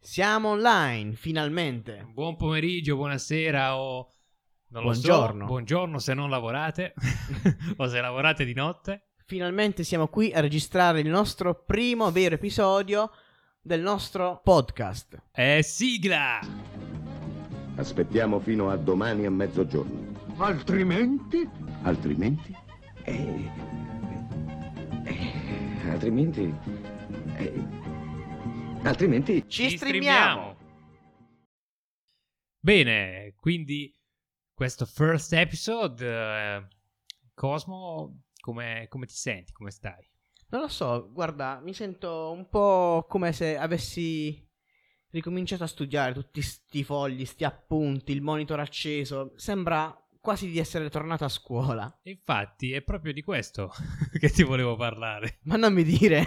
Siamo online, finalmente. Buon pomeriggio, buonasera o non lo Buongiorno. so, buongiorno se non lavorate o se lavorate di notte. Finalmente siamo qui a registrare il nostro primo vero episodio del nostro podcast. Sigla! Aspettiamo fino a domani a mezzogiorno. Altrimenti? Altrimenti? Altrimenti... Ci streamiamo. Bene, quindi questo first episode, Cosmo, come ti senti? Come stai? Non lo so, guarda, mi sento un po' come se avessi ricominciato a studiare tutti sti fogli, sti appunti, il monitor acceso. Sembra quasi di essere tornato a scuola. Infatti è proprio di questo che ti volevo parlare. Ma non mi dire.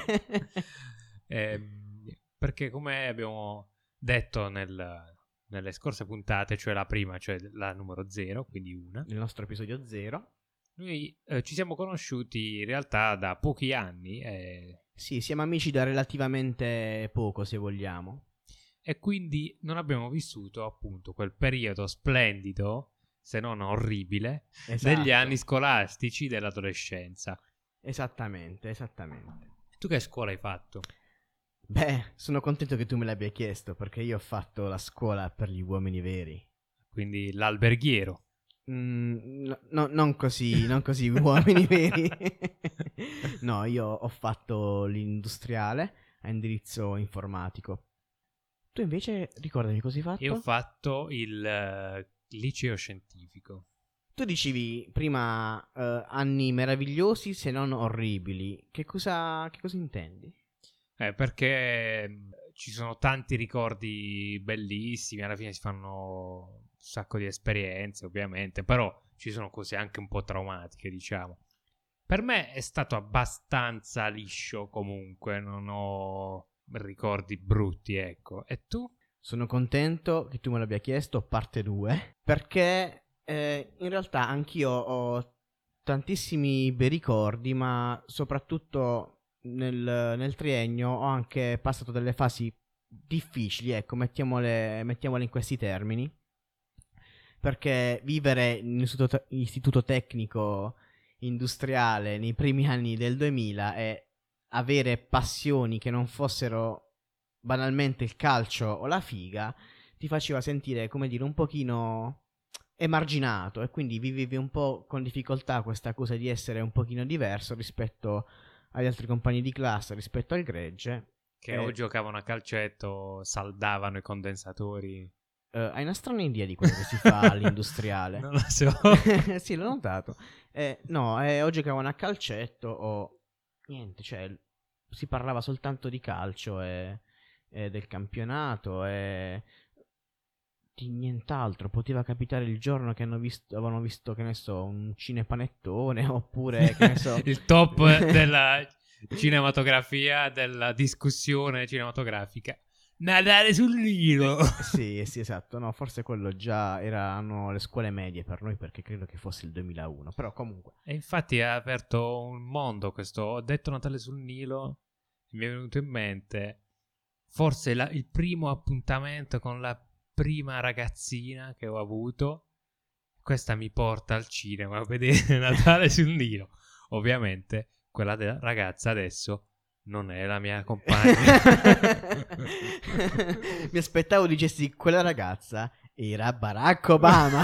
Perché come abbiamo detto nelle scorse puntate, cioè la prima, cioè la numero 0, quindi una, Il nostro episodio 0. noi ci siamo conosciuti in realtà da pochi anni Sì, siamo amici da relativamente poco, se vogliamo. e quindi non abbiamo vissuto appunto quel periodo splendido, se non orribile, Esatto. degli anni scolastici dell'adolescenza. Esattamente. Tu che scuola hai fatto? Beh, sono contento che tu me l'abbia chiesto, perché io ho fatto la scuola per gli uomini veri. Quindi l'alberghiero. Non così uomini veri. No, io ho fatto l'industriale a indirizzo informatico. Tu invece, ricordami cosa hai fatto? Io ho fatto il liceo scientifico. Tu dicevi prima anni meravigliosi se non orribili. Che cosa intendi? Perché ci sono tanti ricordi bellissimi, alla fine si fanno un sacco di esperienze, ovviamente, però ci sono cose anche un po' traumatiche, diciamo. Per me è stato abbastanza liscio comunque, non ho ricordi brutti, ecco. E tu? Sono contento che tu me l'abbia chiesto, parte 2, perché in realtà anch'io ho tantissimi bei ricordi, ma soprattutto nel triennio ho anche passato delle fasi difficili, ecco, mettiamole in questi termini, perché vivere in istituto tecnico industriale nei primi anni del 2000 e avere passioni che non fossero banalmente il calcio o la figa ti faceva sentire, come dire, un pochino emarginato, e quindi vivevi un po' con difficoltà questa cosa di essere un pochino diverso rispetto agli altri compagni di classe, rispetto al gregge. Che o giocavano a calcetto, saldavano i condensatori. Hai una strana idea di quello che si fa all'industriale? Non lo so. Sì, l'ho notato. O giocavano a calcetto o niente, cioè si parlava soltanto di calcio e del campionato e di nient'altro. Poteva capitare il giorno che avevano visto, che ne so, un cinepanettone, oppure, che ne so... Il top della cinematografia, della discussione cinematografica. Nadare sul Nilo. Sì, esatto. No, forse quello già erano le scuole medie per noi, perché credo che fosse il 2001. Però comunque. E infatti ha aperto un mondo questo. Ho detto Natale sul Nilo. Mi è venuto in mente forse il primo appuntamento con la prima ragazzina che ho avuto. Questa mi porta al cinema a vedere Natale sul Nilo. Ovviamente quella ragazza adesso non è la mia compagna. Mi aspettavo dicessi quella ragazza era Barack Obama.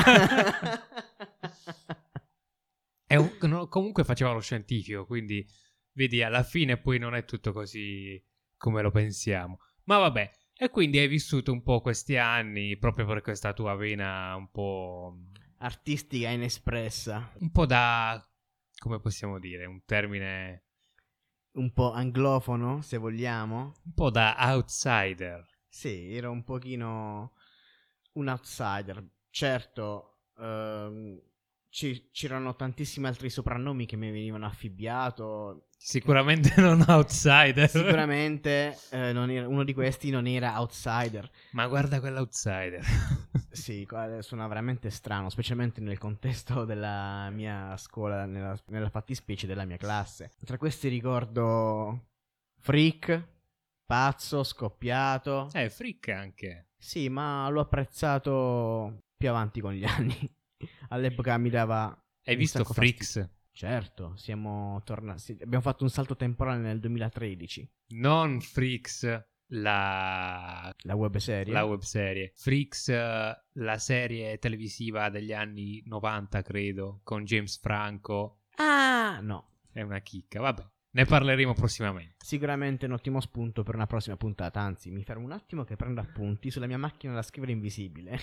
Comunque faceva lo scientifico, quindi vedi, alla fine poi non è tutto così come lo pensiamo. Ma vabbè, e quindi hai vissuto un po' questi anni proprio per questa tua vena un po' artistica inespressa. Un po' da, come possiamo dire, un termine un po' anglofono, se vogliamo. Un po' da outsider. Sì, ero un pochino un outsider. Certo, c'erano tantissimi altri soprannomi che mi venivano affibbiato. Sicuramente non outsider. Sicuramente uno di questi non era outsider. Ma guarda quell'outsider. Sì, suona veramente strano, specialmente nel contesto della mia scuola, nella fattispecie della mia classe. Tra questi ricordo Freak, Pazzo, scoppiato. Freak anche. Sì, ma l'ho apprezzato più avanti con gli anni. All'epoca mi dava Hai un visto sacco Freaks? fastidio. Certo, siamo tornati. Abbiamo fatto un salto temporale nel 2013. Non Freaks, la webserie. La webserie. Freaks, la serie televisiva degli anni 90, credo, con James Franco. Ah, no. È una chicca, vabbè. Ne parleremo prossimamente. Sicuramente un ottimo spunto per una prossima puntata. Anzi, mi fermo un attimo che prendo appunti sulla mia macchina da scrivere invisibile.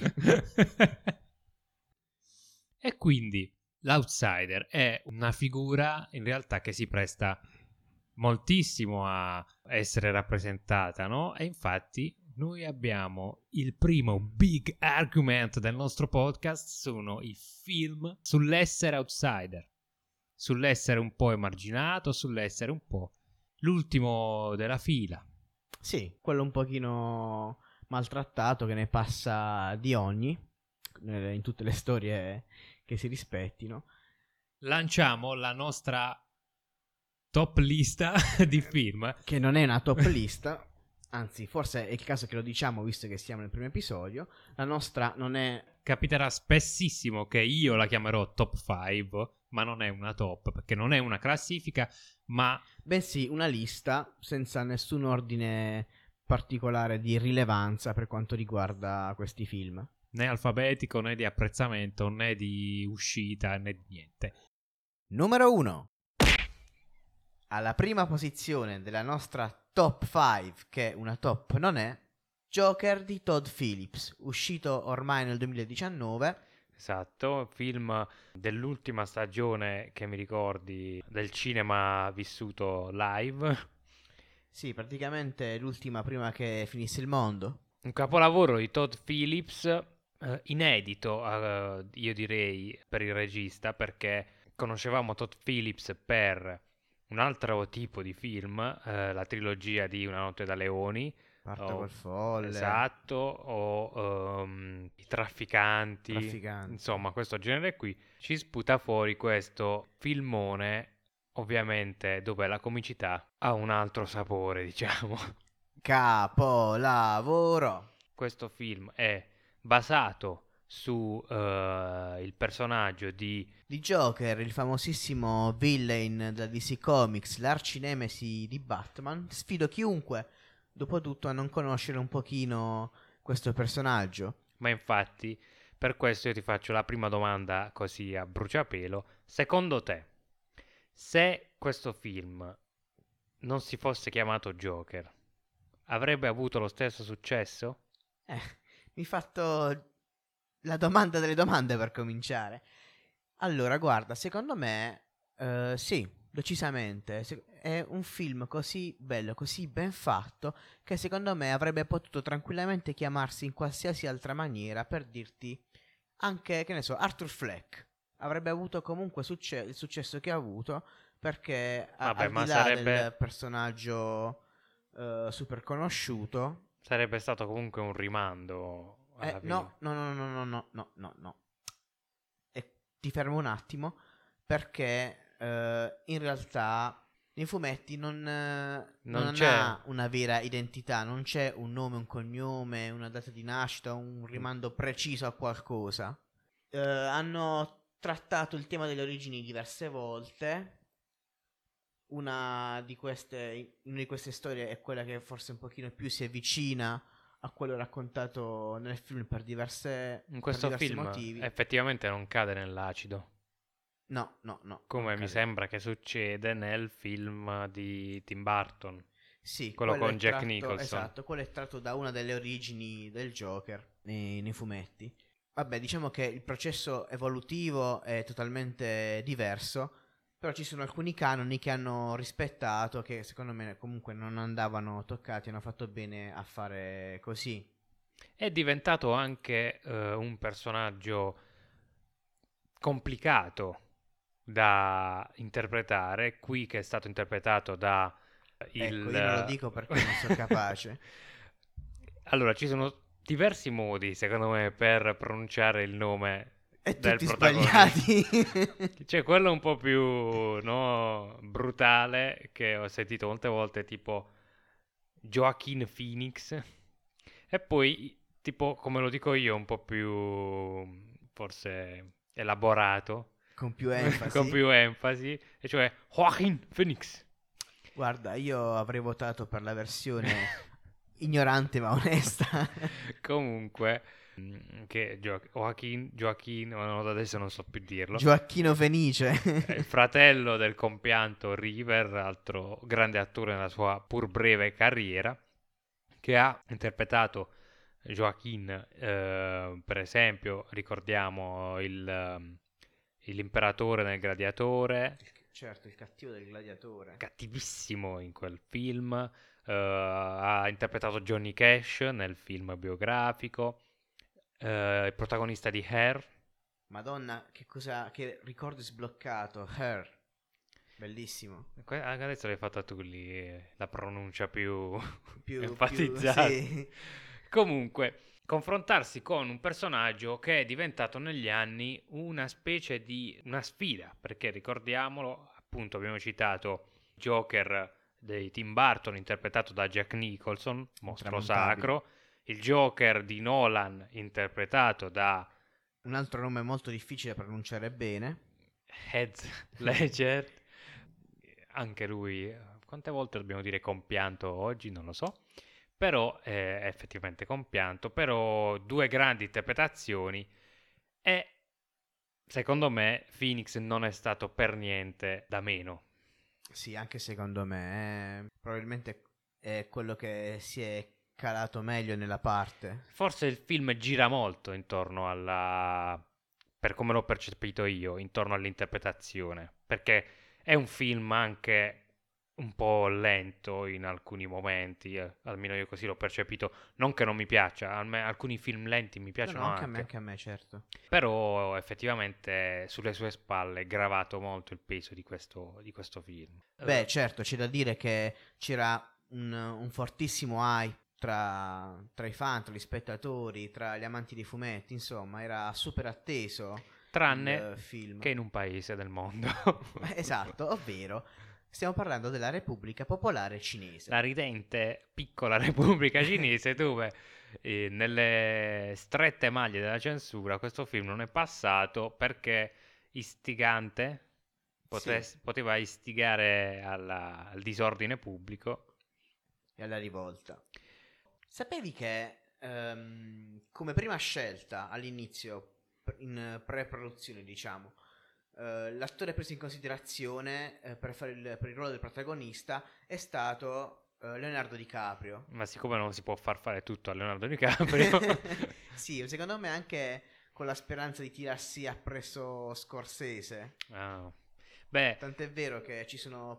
E quindi l'outsider è una figura in realtà che si presta moltissimo a essere rappresentata, no? E infatti noi abbiamo il primo big argument del nostro podcast, sono i film sull'essere outsider, sull'essere un po' emarginato, sull'essere un po' l'ultimo della fila. Sì, quello un pochino maltrattato che ne passa di ogni in tutte le storie che si rispettino. Lanciamo la nostra top lista di film. Che non è una top lista, anzi forse è il caso che lo diciamo visto che siamo nel primo episodio. La nostra non è... Capiterà spessissimo che io la chiamerò top 5, ma non è una top, perché non è una classifica, ma... Bensì una lista senza nessun ordine particolare di rilevanza per quanto riguarda questi film. Né alfabetico, né di apprezzamento, né di uscita, né di niente. Numero 1. Alla prima posizione della nostra top 5, che una top non è, Joker di Todd Phillips, uscito ormai nel 2019. Esatto, film dell'ultima stagione che mi ricordi del cinema vissuto live. Sì, praticamente l'ultima prima che finisse il mondo. Un capolavoro di Todd Phillips, inedito, io direi, per il regista, perché conoscevamo Todd Phillips per un altro tipo di film, la trilogia di Una notte da leoni. Parto col folle. Esatto, o i trafficanti, insomma questo genere qui. Ci sputa fuori questo filmone, ovviamente dove la comicità ha un altro sapore, diciamo. Capolavoro. Questo film è basato su il personaggio di Joker, il famosissimo villain della DC Comics, l'arcinemesi di Batman. Sfido chiunque, dopotutto, a non conoscere un pochino questo personaggio. Ma infatti, per questo io ti faccio la prima domanda così a bruciapelo. Secondo te, se questo film non si fosse chiamato Joker, avrebbe avuto lo stesso successo? Mi hai fatto la domanda delle domande per cominciare. Allora, guarda, secondo me, sì, decisamente. È un film così bello, così ben fatto, che secondo me avrebbe potuto tranquillamente chiamarsi in qualsiasi altra maniera, per dirti, anche, che ne so, Arthur Fleck. Avrebbe avuto comunque il successo che ha avuto, perché Vabbè, al ma di là del personaggio super conosciuto... Sarebbe stato comunque un rimando alla fine. No. E ti fermo un attimo, perché in realtà nei fumetti non ha una vera identità, non c'è un nome, un cognome, una data di nascita, un rimando preciso a qualcosa. Hanno trattato il tema delle origini diverse volte. Una di queste storie è quella che forse un pochino più si avvicina a quello raccontato nel film per diverse In questo per diversi film motivi. effettivamente non cade nell'acido. No. Come mi sembra che succede nel film di Tim Burton. Sì, quello con Jack Nicholson. Esatto, quello è tratto da una delle origini del Joker nei fumetti. Vabbè, diciamo che il processo evolutivo è totalmente diverso. Però ci sono alcuni canoni che hanno rispettato, che secondo me comunque non andavano toccati, hanno fatto bene a fare così. È diventato anche un personaggio complicato da interpretare, qui che è stato interpretato da Ecco, io non lo dico perché non sono capace. Allora, ci sono diversi modi, secondo me, per pronunciare il nome e del tutti protagonista. sbagliati. C'è quello un po' più brutale che ho sentito molte volte, tipo Joaquin Phoenix, e poi, tipo, come lo dico io, un po' più forse elaborato, Con più enfasi. con più enfasi, e cioè Joaquin Phoenix. Guarda, io avrei votato per la versione ignorante ma onesta. Comunque, che Joaquin, ma no, adesso non so più dirlo. Gioacchino Fenice. È il fratello del compianto River, altro grande attore nella sua pur breve carriera, che ha interpretato Joaquin, per esempio, ricordiamo l'imperatore nel Gladiatore, Certo, il cattivo del gladiatore. cattivissimo in quel film, ha interpretato Johnny Cash nel film biografico, il protagonista di Hair. Madonna, che ricordo sbloccato. Her. Bellissimo. Adesso l'hai fatta tu lì, la pronuncia più Più enfatizzata. sì. Comunque, confrontarsi con un personaggio che è diventato negli anni una specie di una sfida, perché ricordiamolo, appunto abbiamo citato Joker di Tim Burton interpretato da Jack Nicholson, mostro Intramontabile. sacro, il Joker di Nolan interpretato da Un altro nome molto difficile da pronunciare bene. Heath Ledger, anche lui, quante volte dobbiamo dire compianto oggi, non lo so, però è effettivamente compianto, però due grandi interpretazioni, e secondo me Phoenix non è stato per niente da meno. Sì, anche secondo me. Probabilmente è quello che si è calato meglio nella parte. Forse il film gira molto intorno alla, per come l'ho percepito io, intorno all'interpretazione, perché è un film anche un po' lento in alcuni momenti, almeno io così l'ho percepito, non che non mi piaccia, alcuni film lenti mi No, piacciono no, anche, anche a me, certo. però effettivamente sulle sue spalle è gravato molto il peso di questo film. Beh, certo, c'è da dire che c'era un fortissimo hype tra i fan, tra gli spettatori, tra gli amanti dei fumetti, insomma, era super atteso Tranne il film. che in un paese del mondo. Esatto, ovvero stiamo parlando della Repubblica Popolare Cinese. La ridente piccola Repubblica Cinese dove nelle strette maglie della censura questo film non è passato perché istigante, Sì, poteva istigare al disordine pubblico. e alla rivolta. Sapevi che come prima scelta all'inizio, in pre-produzione, diciamo, l'attore preso in considerazione per il ruolo del protagonista è stato Leonardo DiCaprio. Ma siccome non si può far fare tutto a Leonardo DiCaprio, Sì, secondo me anche con la speranza di tirarsi appresso Scorsese. ah, beh, Tant'è vero che ci sono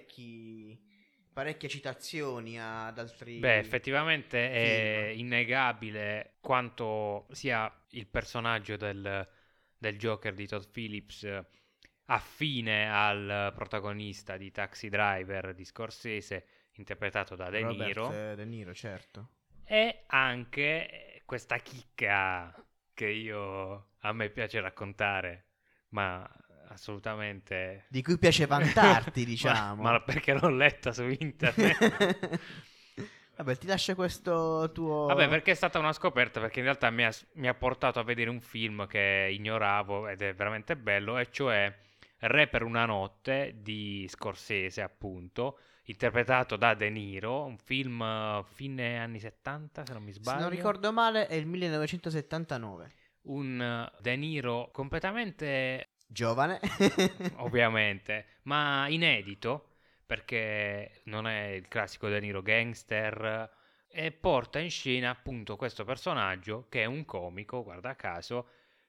parecchie citazioni ad altri beh, effettivamente è film. innegabile quanto sia il personaggio del Joker di Todd Phillips affine al protagonista di Taxi Driver di Scorsese, interpretato da De Robert Niro, De Niro, certo. e anche questa chicca che a me piace raccontare, ma assolutamente... Di cui piace vantarti, diciamo. ma perché l'ho letta su internet. Vabbè, ti lascio questo tuo... Vabbè, perché è stata una scoperta, perché in realtà mi ha portato a vedere un film che ignoravo ed è veramente bello, e cioè Re per una notte di Scorsese, appunto, interpretato da De Niro, un film fine anni 70, se non mi Se sbaglio. non ricordo male, è il 1979. Un De Niro completamente, Giovane. ovviamente, ma inedito, perché non è il classico De Niro gangster, e porta in scena appunto questo personaggio che è un comico, guarda caso,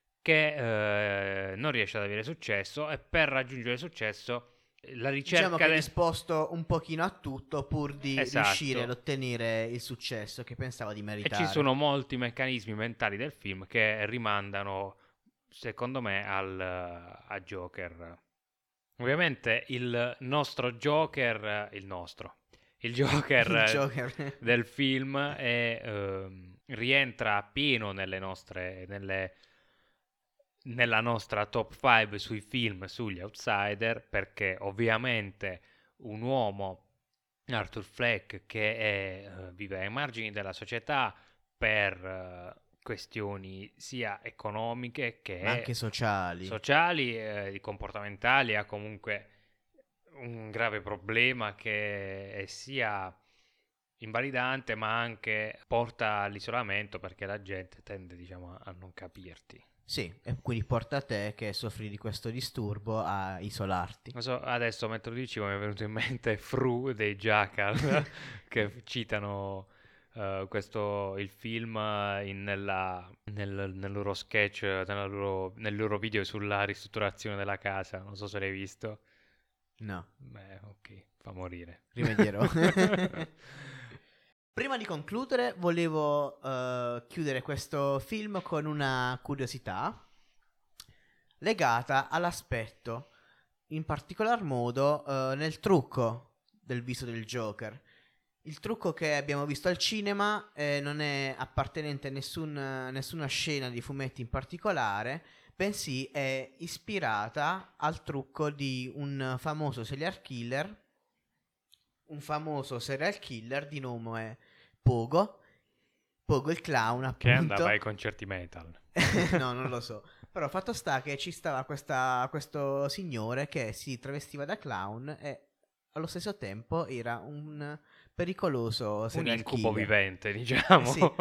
che non riesce ad avere successo, e per raggiungere il successo la ricerca Diciamo che è disposto un pochino a tutto pur di riuscire ad Esatto. ottenere il successo che pensava di E meritare. ci sono molti meccanismi mentali del film che rimandano, secondo me, a Joker. Ovviamente il nostro Joker, il Joker Il Joker. del film rientra appieno nella nostra top 5 sui film, sugli outsider, perché ovviamente un uomo Arthur Fleck che vive ai margini della società per questioni sia economiche che Ma anche sociali. comportamentali. Ha comunque un grave problema che è sia invalidante ma anche porta all'isolamento, perché la gente tende, diciamo, a non capirti. Sì, e quindi porta te che soffri di questo disturbo a isolarti. Non so, adesso mentre lo dicevo mi è venuto in mente Fru dei Jackal che citano il film nel loro sketch, nel loro video sulla ristrutturazione della casa. Non so se l'hai visto. No, Beh, ok, fa morire. rimedierò. Prima di concludere, volevo chiudere questo film con una curiosità legata all'aspetto, in particolar modo nel trucco del viso del Joker. Il trucco che abbiamo visto al cinema non è appartenente a nessuna scena di fumetti in particolare, bensì è ispirata al trucco di un famoso serial killer di nome Pogo il clown, appunto. Che andava ai concerti metal. No, non lo so. Però fatto sta che ci stava questo signore che si travestiva da clown e allo stesso tempo era un pericoloso Un serial incubo killer. vivente, diciamo. Sì,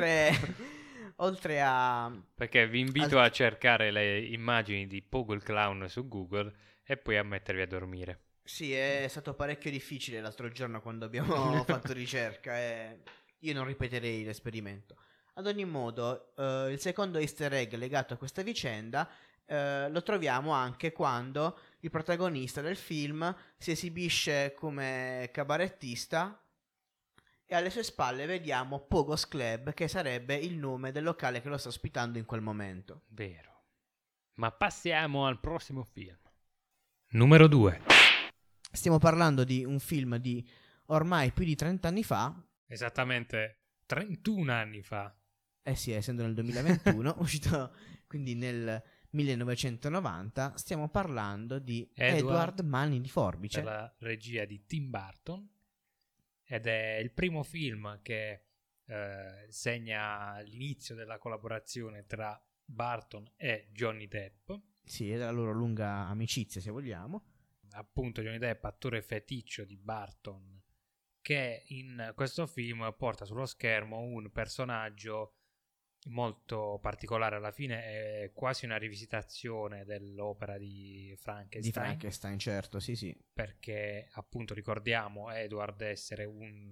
oltre a... Perché vi invito a cercare le immagini di Pogo il clown su Google e poi a mettervi a dormire. Sì, è stato parecchio difficile l'altro giorno quando abbiamo fatto ricerca e io non ripeterei l'esperimento. Ad ogni modo, il secondo easter egg legato a questa vicenda lo troviamo anche quando il protagonista del film si esibisce come cabarettista e alle sue spalle vediamo Pogo's Club, che sarebbe il nome del locale che lo sta ospitando in quel momento. Vero. Ma passiamo al prossimo film. Numero 2. Stiamo parlando di un film di ormai più di 30 anni fa. Esattamente 31 anni fa. Eh sì, essendo nel 2021, uscito quindi nel 1990, stiamo parlando di Edward Mani di Forbice. Per la regia di Tim Burton. Ed è il primo film che segna l'inizio della collaborazione tra Burton e Johnny Depp. Sì, è della loro lunga amicizia, se vogliamo. Appunto Johnny Depp, attore feticcio di Burton, che in questo film porta sullo schermo un personaggio molto particolare. Alla fine è quasi una rivisitazione dell'opera di Frankenstein. Di Frankenstein, certo, sì sì. Perché appunto ricordiamo Edward essere un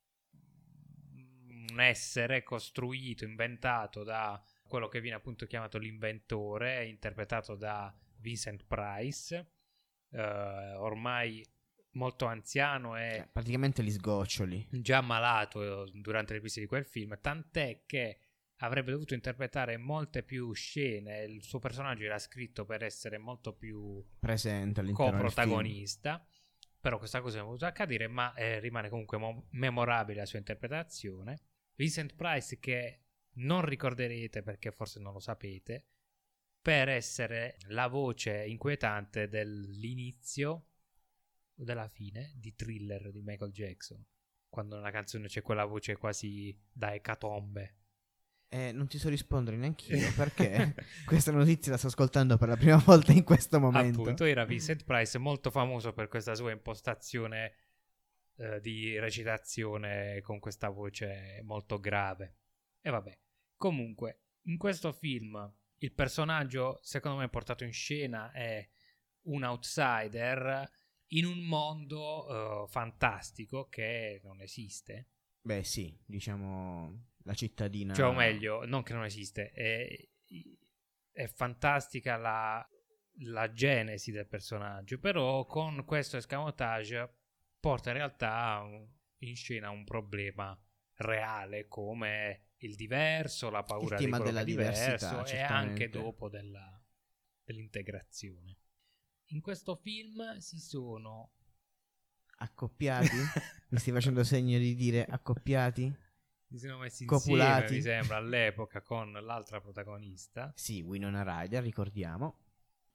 essere costruito, inventato da quello che viene appunto chiamato l'inventore, interpretato da Vincent Price, ormai molto anziano e praticamente gli sgoccioli, già malato durante le riprese di quel film, tant'è che avrebbe dovuto interpretare molte più scene. Il suo personaggio era scritto per essere molto più presente all'interno coprotagonista del film. Però questa cosa non è potuta accadere, ma rimane comunque memorabile la sua interpretazione. Vincent Price, che non ricorderete perché forse non lo sapete, per essere la voce inquietante dell'inizio o della fine di Thriller di Michael Jackson, quando nella canzone c'è quella voce quasi da ecatombe. Non ti so rispondere neanch'io perché questa notizia la sto ascoltando per la prima volta in questo momento. Appunto, era Vincent Price, molto famoso per questa sua impostazione di recitazione con questa voce molto grave. E vabbè, comunque, in questo film il personaggio, secondo me, portato in scena è un outsider in un mondo fantastico che non esiste. Beh sì, diciamo la cittadina, cioè, o meglio, non che non esiste, è fantastica la genesi del personaggio, però con questo escamotage porta in realtà in scena un problema reale come il diverso, la paura di quello che è diverso e anche dopo dell'integrazione. In questo film si sono accoppiati? Mi stai facendo segno di dire accoppiati? Si sono messi copulati, insieme, mi sembra, all'epoca con l'altra protagonista. Sì, Winona Ryder, ricordiamo.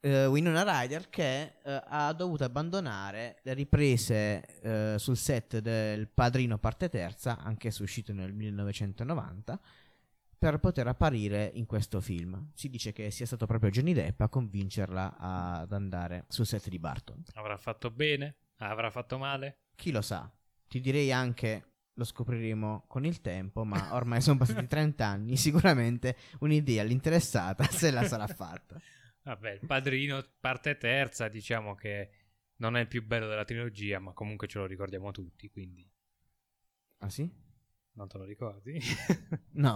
Winona Ryder che ha dovuto abbandonare le riprese sul set del Padrino parte terza, anch'esso uscito nel 1990, per poter apparire in questo film. Si dice che sia stato proprio Johnny Depp a convincerla ad andare sul set di Barton. Avrà fatto bene? Avrà fatto male? Chi lo sa? Ti direi anche, lo scopriremo con il tempo, ma ormai sono passati 30 anni, sicuramente un'idea all'interessata se la sarà fatta. Vabbè, il Padrino parte terza, diciamo che non è il più bello della trilogia, ma comunque ce lo ricordiamo tutti, quindi Ah sì? non te lo ricordi? No.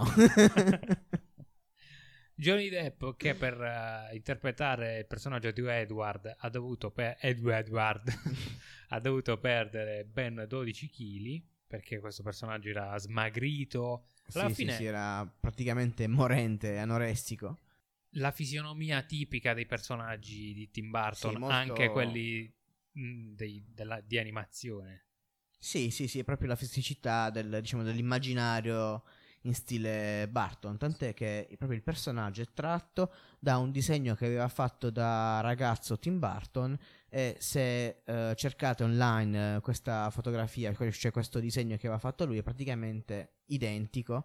Johnny Depp, che per interpretare il personaggio di Edward ha dovuto ha dovuto perdere ben 12 kg, perché questo personaggio era smagrito. Alla fine sì, era praticamente morente, anoressico. la fisionomia tipica dei personaggi di Tim Burton, Sì, molto- anche quelli di animazione. Sì, è proprio la fisicità dell'immaginario in stile Barton, tant'è che proprio il personaggio è tratto da un disegno che aveva fatto da ragazzo Tim Burton, e se cercate online questa fotografia, cioè questo disegno che aveva fatto lui, è praticamente identico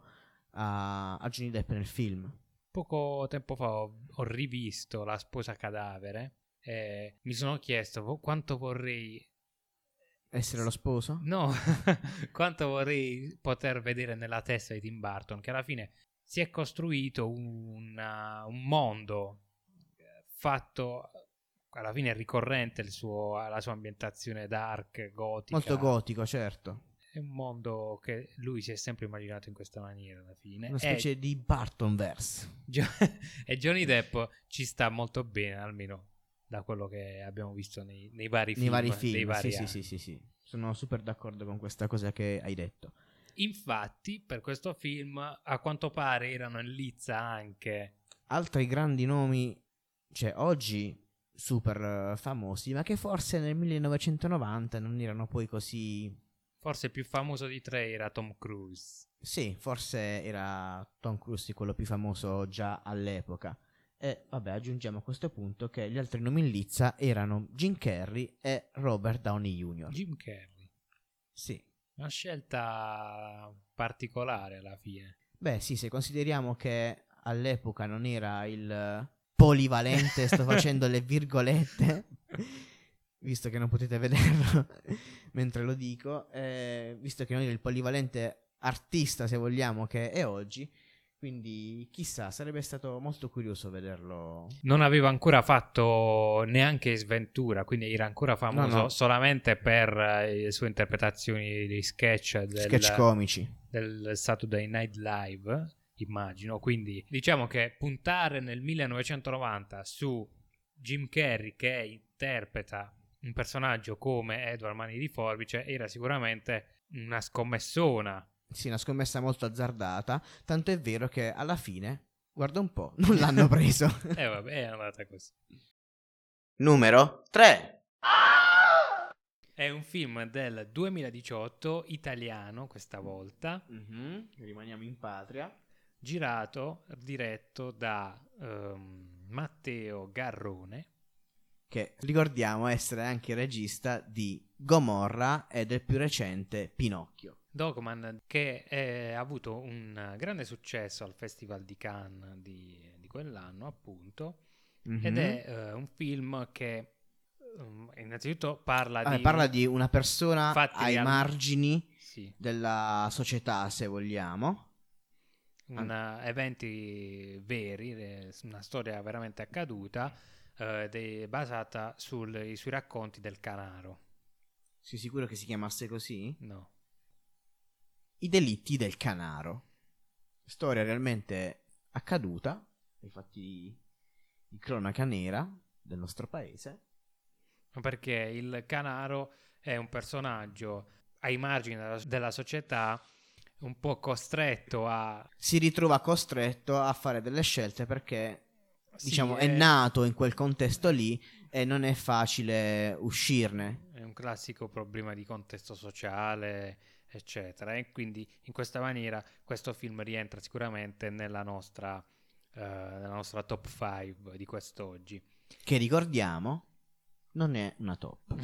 a Johnny Depp nel film. Poco tempo fa ho rivisto La sposa cadavere e mi sono chiesto quanto vorrei... Essere lo sposo? No, quanto vorrei poter vedere nella testa di Tim Burton, che alla fine si è costruito un mondo fatto, alla fine è ricorrente la sua ambientazione dark, gotica. Molto gotico, certo. È un mondo che lui si è sempre immaginato in questa maniera alla fine. Una specie di Bartonverse. E Johnny Depp ci sta molto bene, almeno da quello che abbiamo visto nei vari Nei film. vari film, dei vari sì, anni. sì. Sono super d'accordo con questa cosa che hai detto. Infatti, per questo film, a quanto pare erano in lizza anche Altri grandi nomi, cioè oggi super famosi, ma che forse nel 1990 non erano poi così... forse il più famoso di tre era Tom Cruise. Sì, forse era Tom Cruise quello più famoso già all'epoca. E vabbè, aggiungiamo a questo punto che gli altri nomi in lizza erano Jim Carrey e Robert Downey Jr. Jim Carrey. Sì. Una scelta particolare alla fine. Beh, sì, se consideriamo che all'epoca non era il polivalente, sto facendo le virgolette, visto che non potete vederlo mentre lo dico, visto che non era il polivalente artista, se vogliamo, che è oggi, quindi chissà, sarebbe stato molto curioso vederlo. Non aveva ancora fatto neanche Sventura, quindi era ancora famoso No. solamente per le sue interpretazioni di sketch Sketch comici. del Saturday Night Live, immagino. Quindi diciamo che puntare nel 1990 su Jim Carrey che interpreta un personaggio come Edward Mani di Forbice era sicuramente una scommessona. Sì, una scommessa molto azzardata, tanto è vero che alla fine, guarda un po', non l'hanno preso. E vabbè, è andata così. Numero 3. È un film del 2018, italiano questa volta, Rimaniamo in patria. diretto da Matteo Garrone, Che ricordiamo essere anche il regista di Gomorra e del più recente Pinocchio. Dogman, che ha avuto un grande successo al Festival di Cannes di quell'anno, appunto, ed è un film che innanzitutto parla di una persona ai margini sì, della società, se vogliamo. Eventi veri, una storia veramente accaduta, ed è basata sui racconti del Canaro. Sei sicuro che si chiamasse così? No. I delitti del Canaro. Storia realmente accaduta, ai fatti di cronaca nera del nostro paese. Perché il Canaro è un personaggio ai margini della società, un po' costretto a... Si ritrova costretto a fare delle scelte perché, Sì, diciamo, è nato in quel contesto lì e non è facile uscirne. È un classico problema di contesto sociale, eccetera. E quindi in questa maniera questo film rientra sicuramente nella nostra top 5 di quest'oggi. Che ricordiamo non è una top.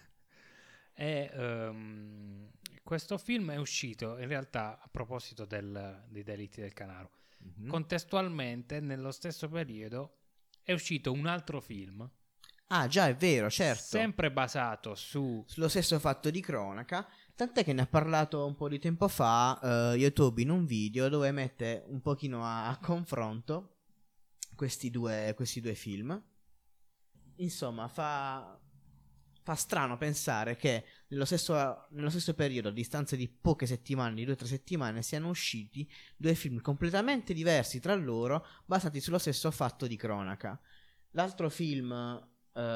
E questo film è uscito in realtà a proposito dei delitti del Canaro. Contestualmente, nello stesso periodo, è uscito un altro film. Ah, già, è vero, certo. Sempre basato sullo stesso fatto di cronaca. Tant'è che ne ha parlato un po' di tempo fa YouTube in un video dove mette un pochino a confronto questi due film. Insomma, fa strano pensare che nello stesso periodo, a distanza di poche settimane, di 2 o 3 settimane, siano usciti due film completamente diversi tra loro, basati sullo stesso fatto di cronaca. L'altro film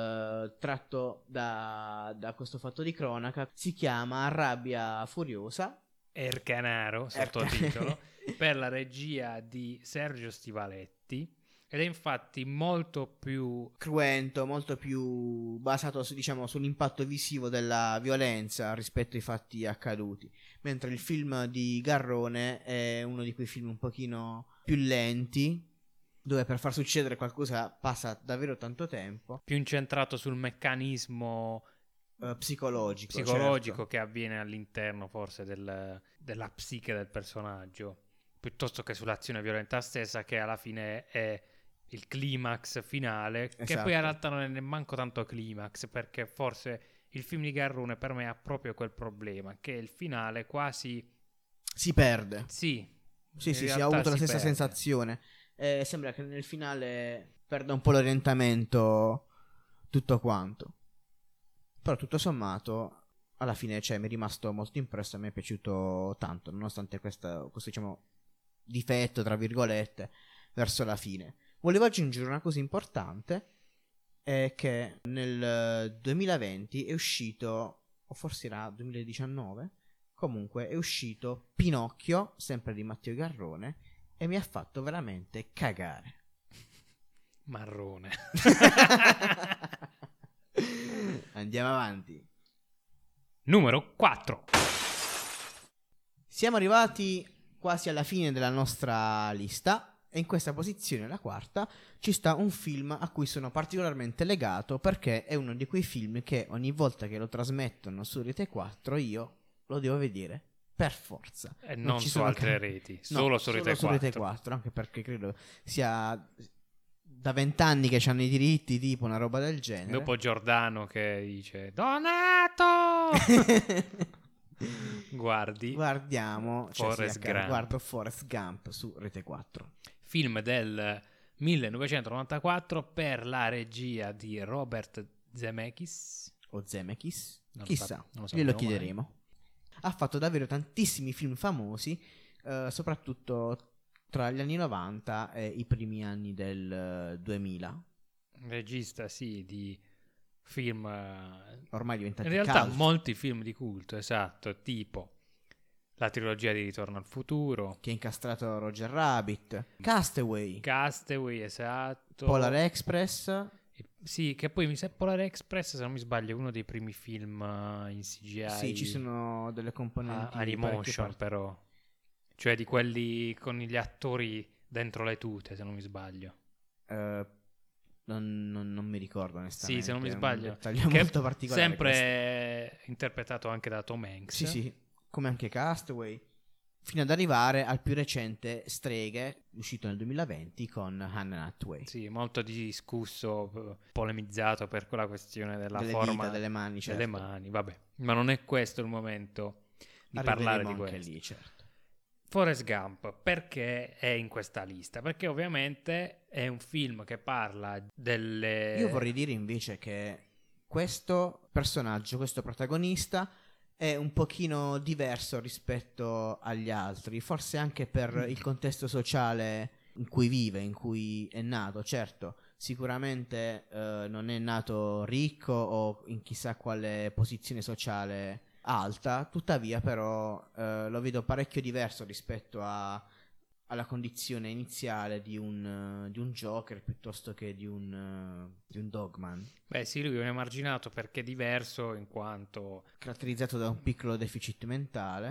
tratto da questo fatto di cronaca si chiama Rabbia Furiosa, El Canaro, sottotitolo, per la regia di Sergio Stivaletti, ed è infatti molto più cruento, molto più basato diciamo sull'impatto visivo della violenza rispetto ai fatti accaduti, mentre il film di Garrone è uno di quei film un pochino più lenti, dove per far succedere qualcosa passa davvero tanto tempo, più incentrato sul meccanismo psicologico, certo, che avviene all'interno forse della psiche del personaggio, piuttosto che sull'azione violenta stessa, che alla fine è il climax finale, che Esatto. poi in realtà non è nemmanco tanto climax, perché forse il film di Garrone per me ha proprio quel problema, che il finale quasi si perde. Sì, ho avuto la stessa sensazione. Sembra che nel finale perda un po' l'orientamento tutto quanto. Però tutto sommato alla fine mi è rimasto molto impresso, a me è piaciuto tanto, nonostante questo diciamo difetto tra virgolette verso la fine. Volevo aggiungere una cosa importante, è che nel 2020 è uscito, o forse era 2019, comunque è uscito Pinocchio, sempre di Matteo Garrone, e mi ha fatto veramente cagare. Marrone. Andiamo avanti. Numero 4. Siamo arrivati quasi alla fine della nostra lista e in questa posizione, la quarta, ci sta un film a cui sono particolarmente legato, perché è uno di quei film che ogni volta che lo trasmettono su Rete 4 io lo devo vedere per forza. E non su altre reti, solo su Rete 4. Su Rete 4, anche perché credo sia da 20 anni che hanno i diritti, tipo una roba del genere. Dopo Giordano che dice Donato! Guardiamo Forrest Gump. guardo Forrest Gump su Rete 4. Film del 1994 per la regia di Robert Zemeckis. O Zemeckis? Non Chissà, lo glielo chiederemo. Ha fatto davvero tantissimi film famosi, soprattutto tra gli anni 90 e i primi anni del 2000. Regista, sì, di film ormai diventati in realtà cult. Molti film di culto, esatto, tipo la trilogia di Ritorno al futuro, che ha incastrato Roger Rabbit, Castaway, esatto, Polar Express. Sì, che poi mi sa Polar Express, se non mi sbaglio, è uno dei primi film in CGI. Sì, ci sono delle componenti animation, però, cioè di quelli con gli attori dentro le tute, se non mi sbaglio. Non mi ricordo onestamente. Sì, se non mi sbaglio, è un dettaglio molto particolare. Sempre interpretato anche da Tom Hanks. Sì, come anche Castaway, fino ad arrivare al più recente Streghe, uscito nel 2020 con Hannah Hathaway. Sì, molto discusso, polemizzato per quella questione della delle forma dita, delle mani, certo. delle mani, vabbè. Ma non è questo il momento di parlare di questo. Lì, certo. Forrest Gump, perché è in questa lista? Perché ovviamente è un film che parla delle... Io vorrei dire invece che questo personaggio, questo protagonista è un pochino diverso rispetto agli altri, forse anche per il contesto sociale in cui vive, in cui è nato. Certo, sicuramente non è nato ricco o in chissà quale posizione sociale alta, tuttavia però lo vedo parecchio diverso rispetto alla condizione iniziale di un Joker piuttosto che di un Dogman. Beh sì, lui è emarginato perché è diverso in quanto caratterizzato da un piccolo deficit mentale.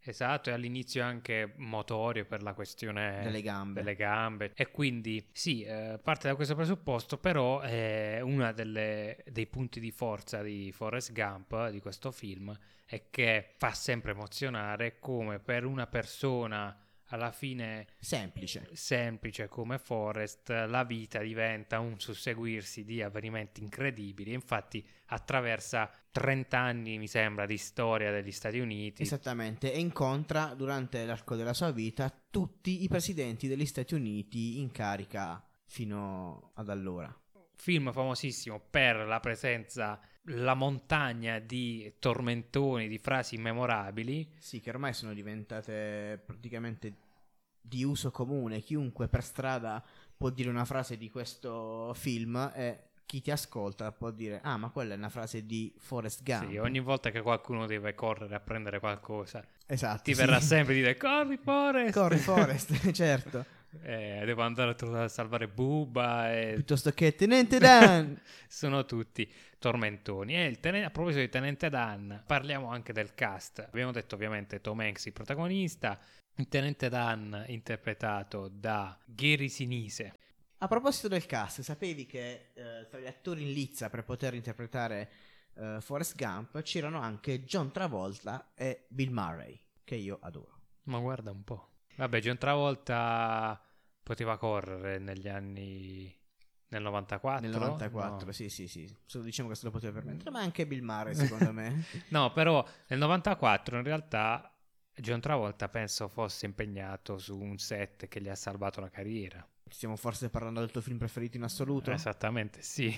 Esatto, e all'inizio anche motorio per la questione Delle gambe. E quindi sì, parte da questo presupposto, però uno dei punti di forza di Forrest Gump, di questo film, è che fa sempre emozionare come per una persona alla fine semplice come Forrest, la vita diventa un susseguirsi di avvenimenti incredibili. Infatti attraversa 30 anni, mi sembra, di storia degli Stati Uniti. Esattamente, e incontra durante l'arco della sua vita tutti i presidenti degli Stati Uniti in carica fino ad allora. Film famosissimo per la presenza, la montagna di tormentoni, di frasi memorabili. Sì, che ormai sono diventate praticamente di uso comune. Chiunque per strada può dire una frase di questo film e chi ti ascolta può dire: ah, ma quella è una frase di Forrest Gump. Sì, ogni volta che qualcuno deve correre a prendere qualcosa, esatto, ti verrà sempre di dire: corri Forrest! Corri Forrest, certo. Devo andare a salvare Bubba piuttosto che Tenente Dan. Sono tutti tormentoni. E a proposito di Tenente Dan, parliamo anche del cast. Abbiamo detto ovviamente Tom Hanks il protagonista, il Tenente Dan interpretato da Gary Sinise. A proposito del cast, sapevi che tra gli attori in lizza per poter interpretare Forrest Gump c'erano anche John Travolta e Bill Murray, che io adoro. Ma guarda un po'. Vabbè, John Travolta poteva correre negli anni... Nel 94? Nel 94, no. Sì. Solo diciamo che se lo poteva permettere, ma anche Bill Murray, secondo me. No, però nel 94 in realtà John Travolta penso fosse impegnato su un set che gli ha salvato la carriera. Stiamo forse parlando del tuo film preferito in assoluto? Esattamente, sì.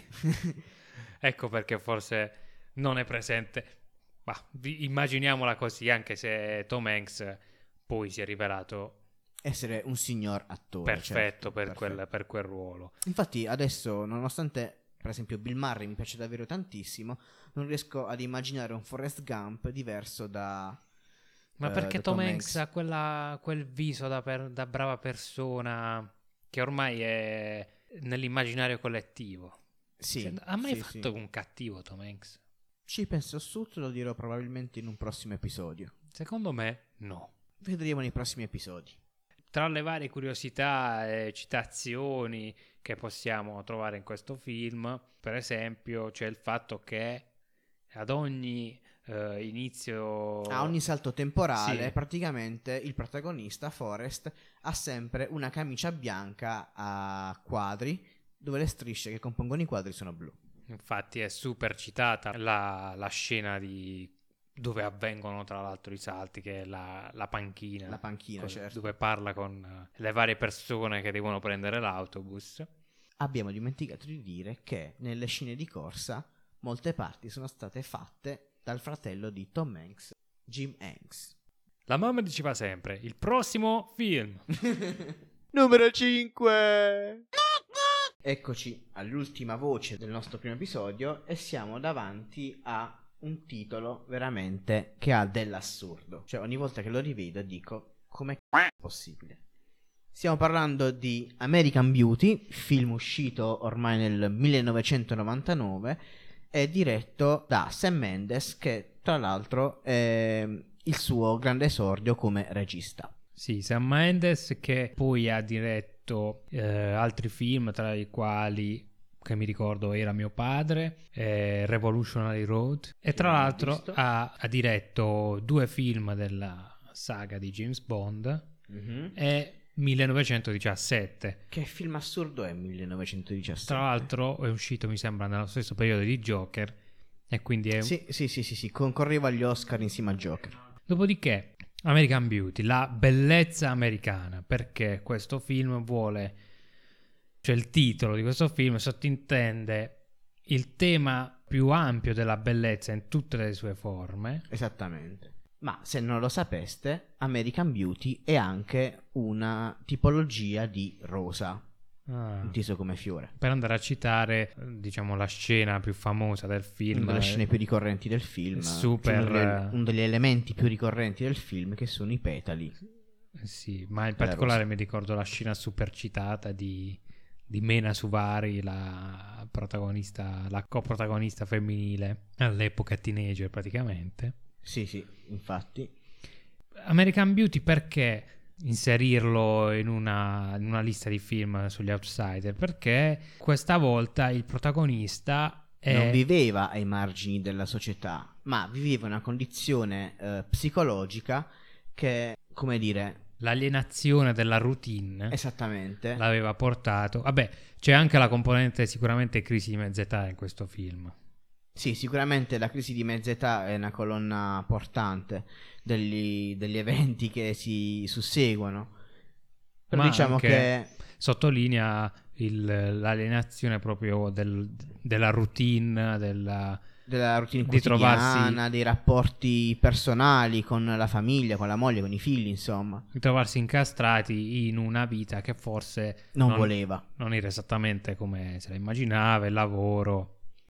Ecco perché forse non è presente. Ma immaginiamola così, anche se Tom Hanks poi si è rivelato essere un signor attore. Perfetto, certo, per quel ruolo. Infatti adesso, nonostante per esempio Bill Murray mi piace davvero tantissimo, non riesco ad immaginare un Forrest Gump diverso da... Ma perché Tom Hanks ha quel viso da brava persona che ormai è nell'immaginario collettivo. Sì. Cioè, ha mai fatto un cattivo Tom Hanks? Ci penso su, te lo dirò probabilmente in un prossimo episodio. Secondo me no. Vedremo nei prossimi episodi. Tra le varie curiosità e citazioni che possiamo trovare in questo film, per esempio, c'è il fatto che ad ogni inizio... A ogni salto temporale, sì, praticamente il protagonista, Forrest, ha sempre una camicia bianca a quadri, dove le strisce che compongono i quadri sono blu. Infatti è super citata la scena dove avvengono tra l'altro i salti, che è la panchina. La panchina, certo. Dove parla con le varie persone che devono prendere l'autobus. Abbiamo dimenticato di dire che nelle scene di corsa molte parti sono state fatte dal fratello di Tom Hanks, Jim Hanks. La mamma diceva sempre: il prossimo film. Numero 5. Eccoci all'ultima voce del nostro primo episodio e siamo davanti a un titolo veramente che ha dell'assurdo. Cioè ogni volta che lo rivedo dico: com'è possibile? Stiamo parlando di American Beauty, film uscito ormai nel 1999 e diretto da Sam Mendes, che tra l'altro è il suo grande esordio come regista. Sì, Sam Mendes, che poi ha diretto altri film, tra i quali, che mi ricordo, Era mio padre, Revolutionary Road, e tra l'altro ha diretto 2 film della saga di James Bond e 1917. Che film assurdo è 1917? Tra l'altro è uscito, mi sembra, nello stesso periodo di Joker, e quindi è... Sì, concorreva agli Oscar insieme a Joker. Dopodiché American Beauty, la bellezza americana, perché questo film vuole, cioè il titolo di questo film sottintende il tema più ampio della bellezza in tutte le sue forme. Esattamente. Ma se non lo sapeste, American Beauty è anche una tipologia di rosa, inteso come fiore. Per andare a citare, diciamo, la scena più famosa del film, una delle scene più ricorrenti del film, uno degli elementi più ricorrenti del film, che sono i petali. Sì, ma in particolare mi ricordo la scena super citata di Mena Suvari, la protagonista, la coprotagonista femminile, all'epoca teenager praticamente. Sì, infatti. American Beauty perché inserirlo in una lista di film sugli outsider? Perché questa volta il protagonista non viveva ai margini della società, ma viveva una condizione psicologica che, come dire... L'alienazione della routine Esattamente. l'aveva portato. Vabbè, c'è anche la componente sicuramente crisi di mezza età in questo film. Sì, sicuramente la crisi di mezza età è una colonna portante degli eventi che si susseguono. Però Ma diciamo anche che sottolinea l'alienazione proprio della routine, della routine di quotidiana, dei rapporti personali con la famiglia, con la moglie, con i figli, insomma. di trovarsi incastrati in una vita che forse Non voleva. non era esattamente come se la immaginava, il lavoro.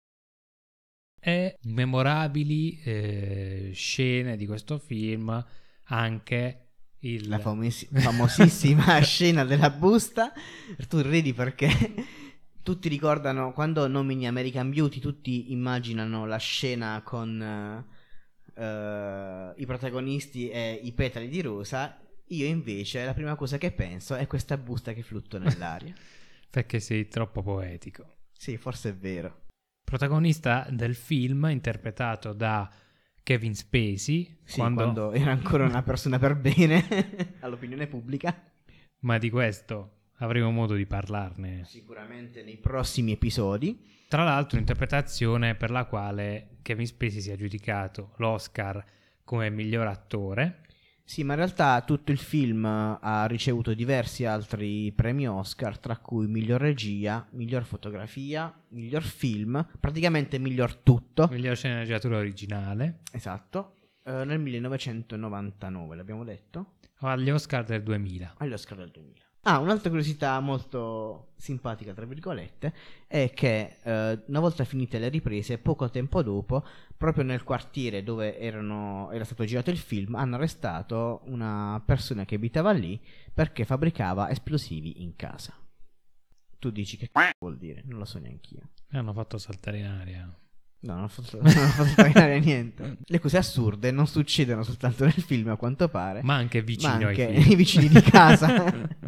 E memorabili scene di questo film, anche la famosissima scena della busta. Tu ridi perché tutti ricordano, quando nomini American Beauty, tutti immaginano la scena con i protagonisti e i petali di rosa. Io invece la prima cosa che penso è questa busta che fluttua nell'aria. Perché sei troppo poetico. Sì, forse è vero. Protagonista del film interpretato da Kevin Spacey, sì, quando era ancora una persona per bene all'opinione pubblica. Ma di questo avremo modo di parlarne sicuramente nei prossimi episodi. Tra l'altro interpretazione per la quale Kevin Spacey si è aggiudicato l'Oscar come miglior attore. Sì, ma in realtà tutto il film ha ricevuto diversi altri premi Oscar, tra cui miglior regia, miglior fotografia, miglior film, praticamente miglior tutto. Miglior sceneggiatura originale. Esatto, nel 1999, l'abbiamo detto? Agli Oscar del 2000. Agli Oscar del 2000. Un'altra curiosità molto simpatica, tra virgolette, è che una volta finite le riprese, poco tempo dopo, proprio nel quartiere dove era stato girato il film, hanno arrestato una persona che abitava lì perché fabbricava esplosivi in casa. Tu dici che vuol dire? Non lo so neanch'io. Hanno fatto saltare in aria. No, non hanno fatto saltare in aria niente. Le cose assurde non succedono soltanto nel film, a quanto pare, ma anche vicino anche ai film. i vicini di casa.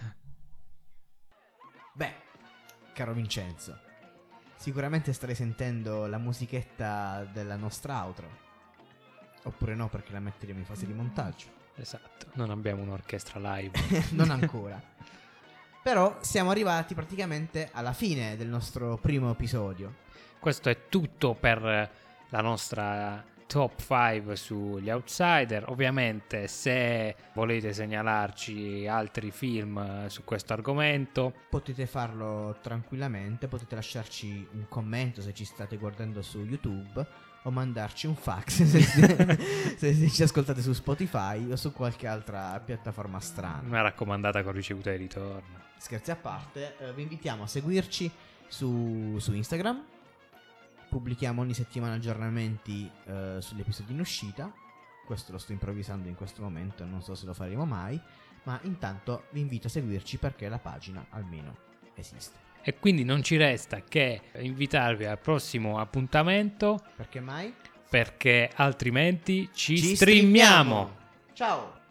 Beh, caro Vincenzo, sicuramente starei sentendo la musichetta della nostra outro. Oppure no, perché la metteremo in fase di montaggio. Esatto, non abbiamo un'orchestra live. Non ancora. Però siamo arrivati praticamente alla fine del nostro primo episodio. Questo è tutto per la nostra top 5 sugli outsider. Ovviamente se volete segnalarci altri film su questo argomento potete farlo tranquillamente, potete lasciarci un commento se ci state guardando su YouTube o mandarci un fax se ci ascoltate su Spotify o su qualche altra piattaforma strana. Una raccomandata con ricevuta di ritorno. Scherzi a parte, vi invitiamo a seguirci su Instagram. Pubblichiamo ogni settimana aggiornamenti sugli episodi in uscita. Questo lo sto improvvisando in questo momento, non so se lo faremo mai, ma intanto vi invito a seguirci perché la pagina almeno esiste. E quindi non ci resta che invitarvi al prossimo appuntamento. Perché mai? Perché altrimenti ci streamiamo. Ciao!